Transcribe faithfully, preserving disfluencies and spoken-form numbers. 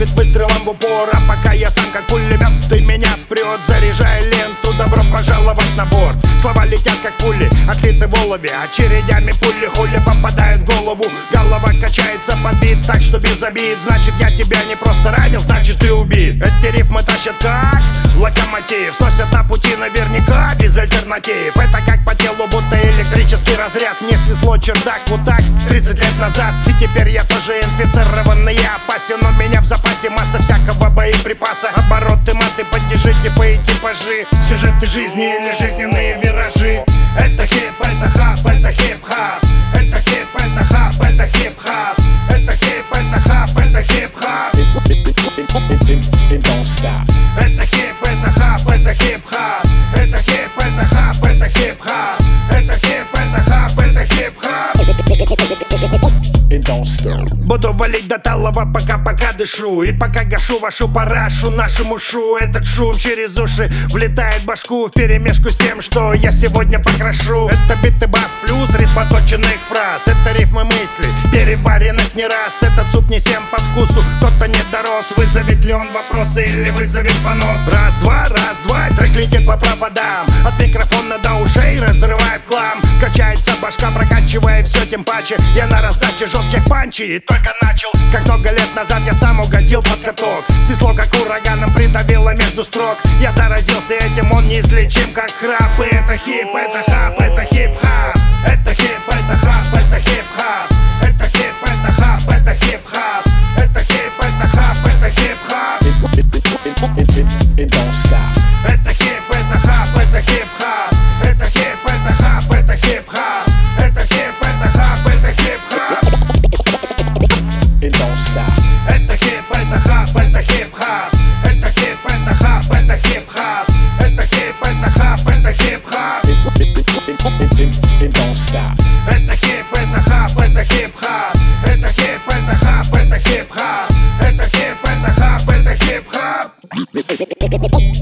давит выстрелом в упор. А пока я сам как пулемет, ты меня прет, заряжая ленту. Добро пожаловать на борт. Слова летят как пули, отлиты в олове, очередями пули хули попадают в голову. Голова качается под бит, так что без обид. Значит, я тебя не просто ранил, значит, ты убит. Эти рифмы тащат как локомотив, сносят на пути наверняка без альтернатив. Это как по телу будто электрический разряд. Мне снесло чердак вот так тридцать лет назад. И теперь я тоже инфицированный, я опасен. У меня в запасе масса всякого боеприпаса. Обороты, маты, поддержите по экипажи. Сюжеты жизни или жизненные виражи. Это хип, это хап, это хип-хап. Это хип, это хап, это хип-хап. Это хип, это хап, это хип-хап. It don't stop. Это хип, это хап, это хип-хап. Это хип, это хап, это хип-хап. Это хип, это хап, это хип-хап. It don't stop. Буду валить до талого, пока-пока дышу. И пока гашу вашу парашу, нашему шу. Этот шум через уши влетает в башку вперемешку с тем, что я сегодня покрашу. Это биты бас плюс ритм оточенных фраз. Это рифмы мысли, переваренных не раз. Этот суп не всем по вкусу, кто-то не дорос. Вызовет ли он вопросы или вызовет понос? Раз-два, раз-два, трек летит по проводам. От микрофона до ушей разрывая в хлам. Качается башка, прокачивая все тем паче. Я на раздаче жестких панчей и только начал. Как много лет назад я сам угодил под каток. Снесло как ураганом, придавило между строк. Я заразился этим, он неизлечим как храп. И это хип, это хап, это хип-хап. Это хип, это хап, это хип-хап. Это хип, это хап, это хип-хап. Это хип, это хап, это хип-хап. It, it, it, it don't stop. Это хип, это хап, это хип-хап. Это хип, это хап, это хип-хап. Это хип, это хап, это хип-хап. It don't stop. Это хип, это хап, это хип-хап. Это хип, это хап, это хип-хап. Это хип, это хап, это хип-хап. It, it, it, it, it, it, it don't stop. Это хип, это хап, это хип-хап. Это хип, это хап, это хип-хап. Это хип, это хап, это хип-хап.